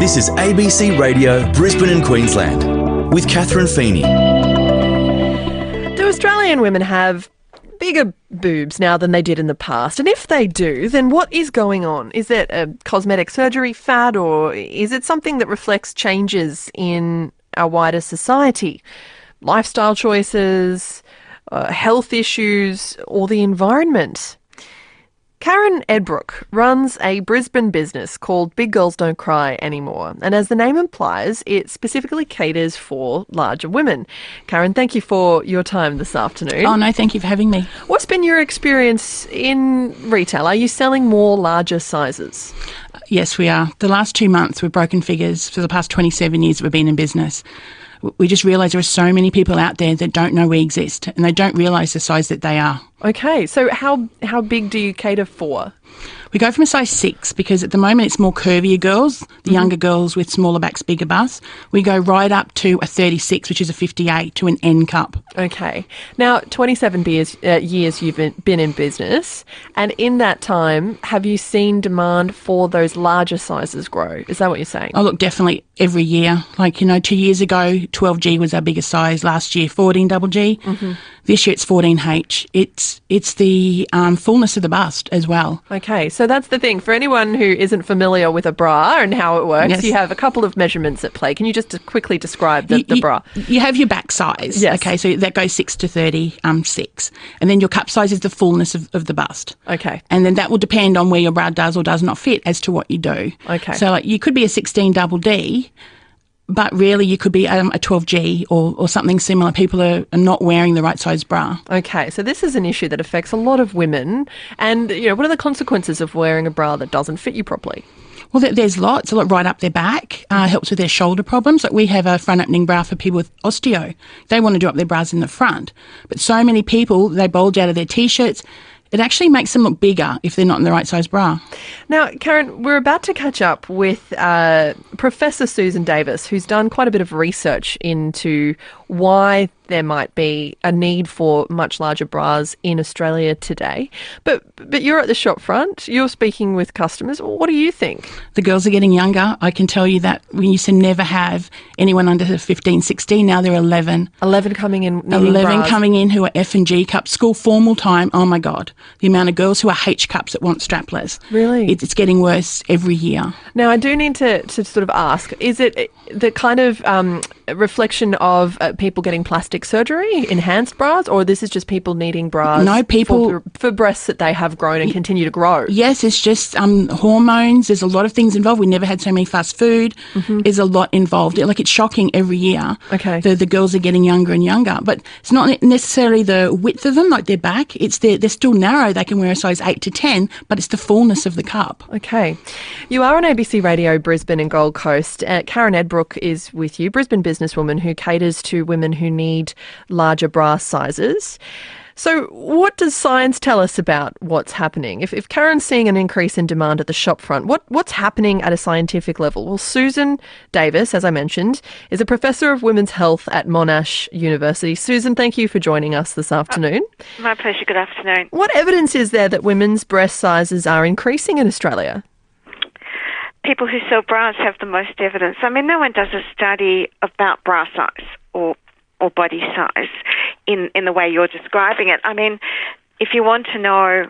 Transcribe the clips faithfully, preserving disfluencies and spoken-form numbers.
This is A B C Radio Brisbane and Queensland with Catherine Feeney. Do Australian women have bigger boobs now than they did in the past? And if they do, then what is going on? Is it a cosmetic surgery fad, or is it something that reflects changes in our wider society? Lifestyle choices, uh, health issues, or the environment? Karen Edbrook runs a Brisbane business called Big Girls Don't Cry Anymore. And as the name implies, it specifically caters for larger women. Karen, thank you for your time this afternoon. Oh, no, thank you for having me. What's been your experience in retail? Are you selling more larger sizes? Yes, we are. The last two months we've broken figures for the past twenty-seven years we've been in business. We just realise there are so many people out there that don't know we exist, and they don't realise the size that they are. Okay, so how how big do you cater for? We go from a size six because at the moment it's more curvier girls, the mm-hmm. younger girls with smaller backs, bigger busts. We go right up to a thirty-six, which is a fifty-eight, to an N cup. Okay. Now, twenty-seven years, uh, years you've been, been in business, and in that time, have you seen demand for those larger sizes grow? Is that what you're saying? Oh, look, definitely every year. Like, you know, two years ago, twelve G was our biggest size. Last year, fourteen double G. Mm-hmm. This year, it's fourteen H. It's, it's the um, fullness of the bust as well. Okay, so that's the thing. For anyone who isn't familiar with a bra and how it works, yes. you have a couple of measurements at play. Can you just quickly describe the, you, the you, bra? You have your back size. Yes. Okay, so that goes six to thirty, um, six. And then your cup size is the fullness of, of the bust. Okay. And then that will depend on where your bra does or does not fit as to what you do. Okay. So like you could be a sixteen double D, but really you could be um, a twelve G or, or something similar. People are, are not wearing the right size bra. Okay, so this is an issue that affects a lot of women. And, you know, what are the consequences of wearing a bra that doesn't fit you properly? Well, there's lots. A lot right up their back. Uh, helps with their shoulder problems. Like we have a front opening bra for people with osteo. They want to do up their bras in the front. But so many people, they bulge out of their T-shirts. It actually makes them look bigger if they're not in the right size bra. Now, Karen, we're about to catch up with uh, Professor Susan Davis, who's done quite a bit of research into why there might be a need for much larger bras in Australia today. But but you're at the shop front, you're speaking with customers. What do you think? The girls are getting younger. I can tell you that we used to never have anyone under fifteen, sixteen. Now they're eleven. eleven coming in needing eleven bras. coming in who are F and G cups. School formal time, oh my God. The amount of girls who are H cups that want strapless. Really? It, it's getting worse every year. Now, I do need to, to sort of ask, is it the kind of um, reflection of uh, people getting plastic surgery, enhanced bras, or this is just people needing bras no, people, for, for breasts that they have grown and y- continue to grow? Yes, it's just um, hormones. There's a lot of things involved. We never had so many fast food. Mm-hmm. There's a lot involved. Like, it's shocking every year. Okay. The, the girls are getting younger and younger. But it's not necessarily the width of them, like their back. It's their, they're still narrow. They can wear a size eight to ten, but it's the fullness of the cup. Okay. You are on A B C Radio Brisbane and Gold Coast. Uh, Karen Edbrook is with you, Brisbane businesswoman who caters to women who need larger bra sizes. So what does science tell us about what's happening? If, if Karen's seeing an increase in demand at the shop front, what, what's happening at a scientific level? Well, Susan Davis, as I mentioned, is a professor of women's health at Monash University. Susan, thank you for joining us this afternoon. Uh, my pleasure. Good afternoon. What evidence is there that women's breast sizes are increasing in Australia? People who sell bras have the most evidence. I mean, no one does a study about bra size or or body size in, in the way you're describing it. I mean, if you want to know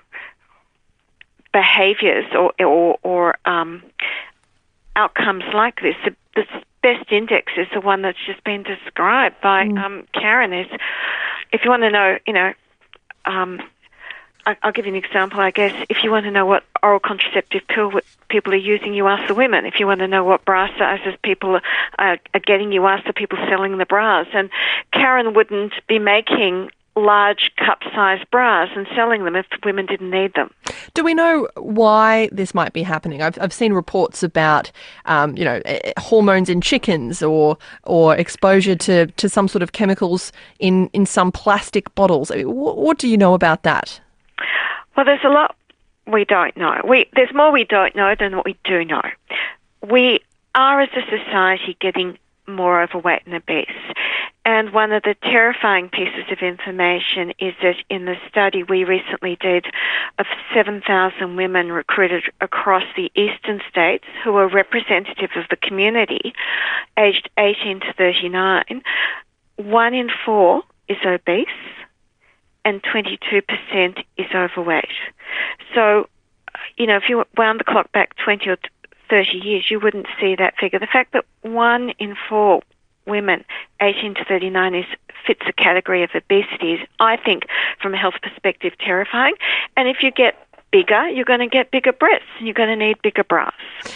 behaviours or or, or um, outcomes like this, the, the best index is the one that's just been described by mm. um, Karen. Is if you want to know, you know, um, I, I'll give you an example, I guess. If you want to know what oral contraceptive pill people are using, you ask the women. If you want to know what bra sizes people are, are getting, you ask the people selling the bras. And Karen wouldn't be making large cup-sized bras and selling them if women didn't need them. Do we know why this might be happening? I've I've seen reports about, um, you know, hormones in chickens or or exposure to, to some sort of chemicals in, in some plastic bottles. I mean, what, what do you know about that? Well, there's a lot we don't know. We There's more we don't know than what we do know. We are, as a society, getting more overweight and obese. And one of the terrifying pieces of information is that in the study we recently did of seven thousand women recruited across the eastern states who are representative of the community, aged eighteen to thirty-nine, one in four is obese and twenty-two percent is overweight. So, you know, if you wound the clock back twenty or thirty years, you wouldn't see that figure. The fact that one in four women eighteen to thirty-nine is fits the category of obesity is, I think, from a health perspective, terrifying. And if you get bigger, you're going to get bigger breasts and you're going to need bigger bras.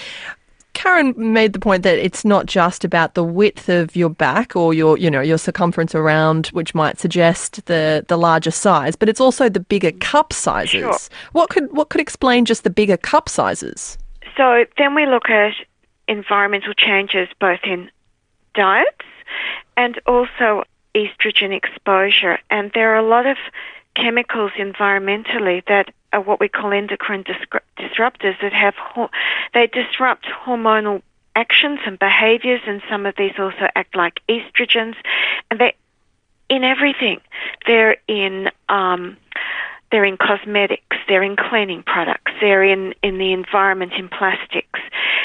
Karen made the point that it's not just about the width of your back or your, you know, your circumference around, which might suggest the, the larger size, but it's also the bigger cup sizes. Sure. What could what could explain just the bigger cup sizes? So then we look at environmental changes both in diets and also estrogen exposure. And there are a lot of chemicals environmentally that are what we call endocrine disruptors that have, they disrupt hormonal actions and behaviors, and some of these also act like estrogens. And they're in everything. They're in, um, they're in cosmetics, they're in cleaning products, they're in, in the environment, in plastics.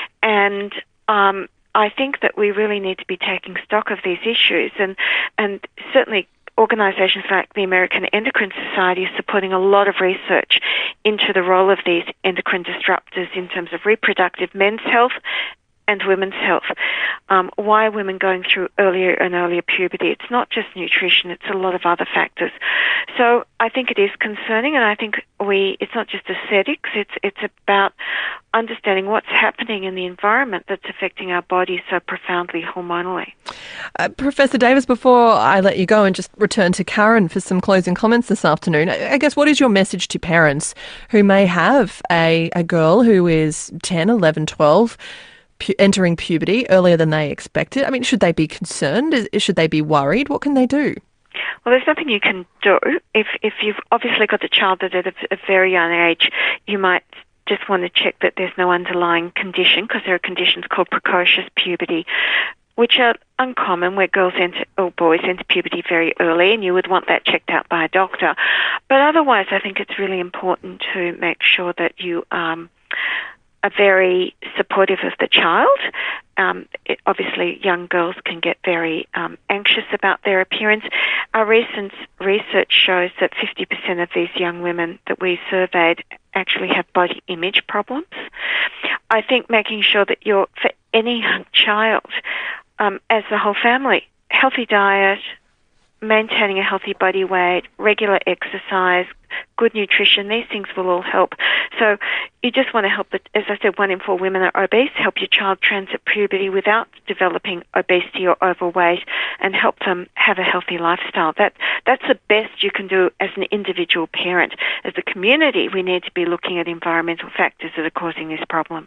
And, um, I think that we really need to be taking stock of these issues, and, and certainly organisations like the American Endocrine Society are supporting a lot of research into the role of these endocrine disruptors in terms of reproductive men's health and women's health. Um, why are women going through earlier and earlier puberty? It's not just nutrition, it's a lot of other factors. So I think it is concerning, and I think we, it's not just aesthetics, it's, it's about understanding what's happening in the environment that's affecting our bodies so profoundly hormonally. Uh, Professor Davis, before I let you go and just return to Karen for some closing comments this afternoon, I, I guess what is your message to parents who may have a, a girl who is ten, eleven, twelve, pu- entering puberty earlier than they expected? I mean, should they be concerned? Is, should they be worried? What can they do? Well, there's nothing you can do. If if you've obviously got a child that at a, a very young age, you might just want to check that there's no underlying condition, because there are conditions called precocious puberty, which are uncommon, where girls enter, or boys enter puberty very early, and you would want that checked out by a doctor. But otherwise, I think it's really important to make sure that you um, are very supportive of the child. Um, it, obviously, young girls can get very um, anxious about their appearance. Our recent research shows that fifty percent of these young women that we surveyed actually have body image problems. I think making sure that you're, for any child, um, as the whole family, healthy diet, maintaining a healthy body weight, regular exercise, good nutrition, these things will all help. So you just want to help, the, as I said, one in four women are obese, help your child transit puberty without developing obesity or overweight, and help them have a healthy lifestyle. That That's the best you can do as an individual parent. As a community, we need to be looking at environmental factors that are causing these problems.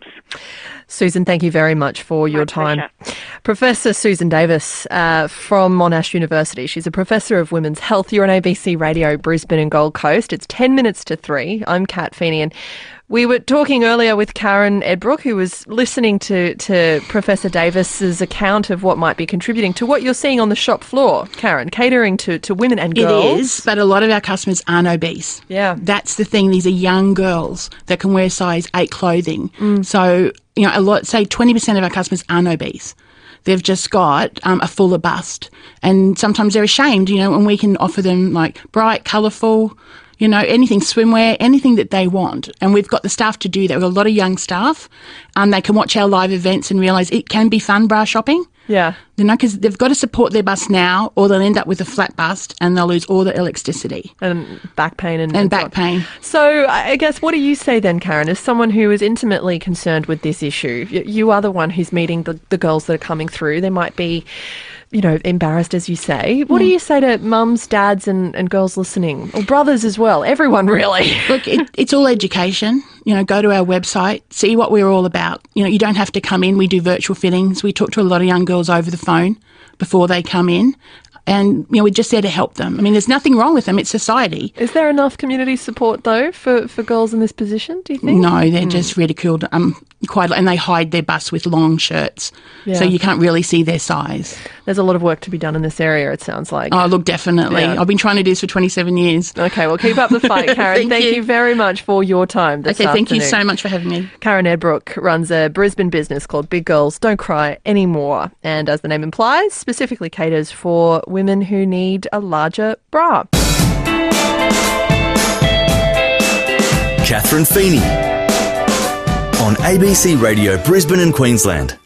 Susan, thank you very much for your My time. pleasure. Professor Susan Davis uh, from Monash University. She's a professor of women's health. You're on A B C Radio Brisbane and Gold Coast. It's ten minutes to three. I'm Kat Feeney, and we were talking earlier with Karen Edbrook, who was listening to, to Professor Davis's account of what might be contributing to what you're seeing on the shop floor, Karen, catering to, to women and girls. It is, but a lot of our customers aren't obese. Yeah. That's the thing. These are young girls that can wear size eight clothing. Mm. So, you know, a lot, say twenty percent of our customers aren't obese. They've just got um, a fuller bust. And sometimes they're ashamed, you know, and we can offer them like bright, colourful, you know, anything, swimwear, anything that they want. And we've got the staff to do that. We've got a lot of young staff. Um, they can watch our live events and realise it can be fun bra shopping. Yeah. You know, because they've got to support their bust now, or they'll end up with a flat bust and they'll lose all the elasticity. And back pain and, And and back so on. pain. So I guess, what do you say then, Karen, as someone who is intimately concerned with this issue? You, you are the one who's meeting the, the girls that are coming through. They might be, you know, embarrassed, as you say. What mm. do you say to mums, dads and, and girls listening? Or brothers as well? Everyone, really. Look, it, it's all education. You know, go to our website, see what we're all about. You know, you don't have to come in. We do virtual fittings. We talk to a lot of young girls over the phone before they come in. And, you know, we're just there to help them. I mean, there's nothing wrong with them. It's society. Is there enough community support, though, for, for girls in this position, do you think? No, they're mm. just ridiculed. Um, quite, and they hide their busts with long shirts, Yeah. so you can't really see their size. There's a lot of work to be done in this area, it sounds like. Oh, look, definitely. Yeah. I've been trying to do this for twenty-seven years. Okay, well, keep up the fight, Karen. Thank thank you. you very much for your time this Okay, thank you afternoon. so much for having me. Karen Edbrook runs a Brisbane business called Big Girls Don't Cry Anymore, and as the name implies, specifically caters for women who need a larger bra. Catherine Feeney on A B C Radio Brisbane and Queensland.